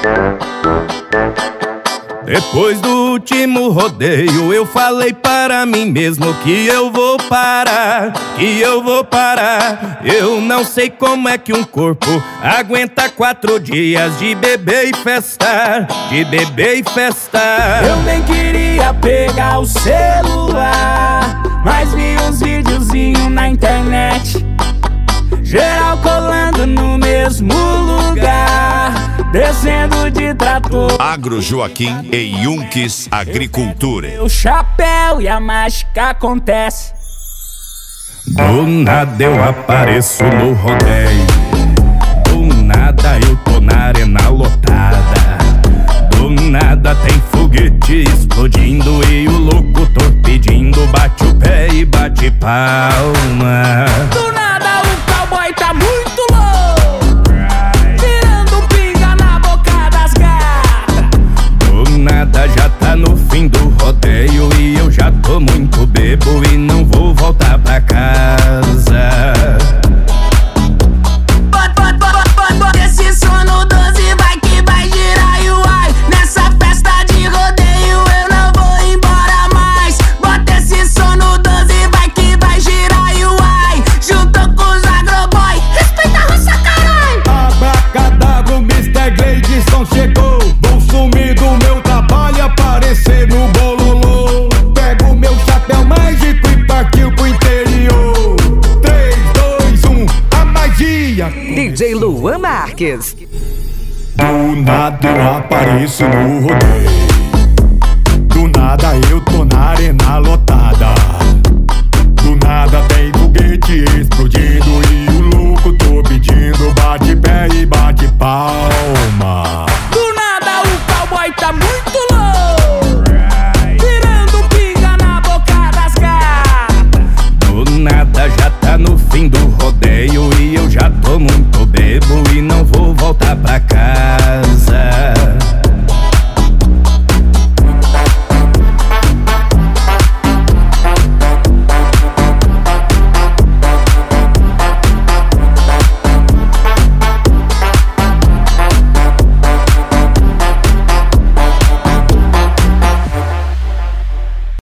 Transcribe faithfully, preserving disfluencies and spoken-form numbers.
Depois do último rodeio eu falei para mim mesmo que eu vou parar, que eu vou parar. Eu não sei como é que um corpo aguenta quatro dias de beber e festar, de beber e festar. Eu nem queria pegar o celular, mas vi uns videozinhos na internet, geral colando no mesmo lugar, descendo de trator. Agro Joaquim e Yunques Agricultura. O chapéu e a mágica acontece. Do nada eu apareço no rodeio, do nada eu tô na arena lotada, do nada tem foguete explodindo e o locutor pedindo bate o pé e bate palma. Do nada o cowboy tá muito louco, tirando pinga na boca das gatas. Do nada já tá no fim do rodeio e eu já tô muito bebo e não vou voltar pra casa. Bota esse som no doze, vai que vai girar e uai. Nessa festa de rodeio eu não vou embora mais. Bota esse som no doze, vai que vai girar e uai. Juntou com os agroboy, respeita a roça, caralho. Abracadabra, o mister Gleidson chegou. Vou sumir do meu trabalho e aparecer no bololô. Pego meu chapéu mágico e partiu pro interior. Três, dois, um, a magia. D J Luan Marques. Do nada eu apareço no rodeio, do nada eu tô na arena lotada, do nada tem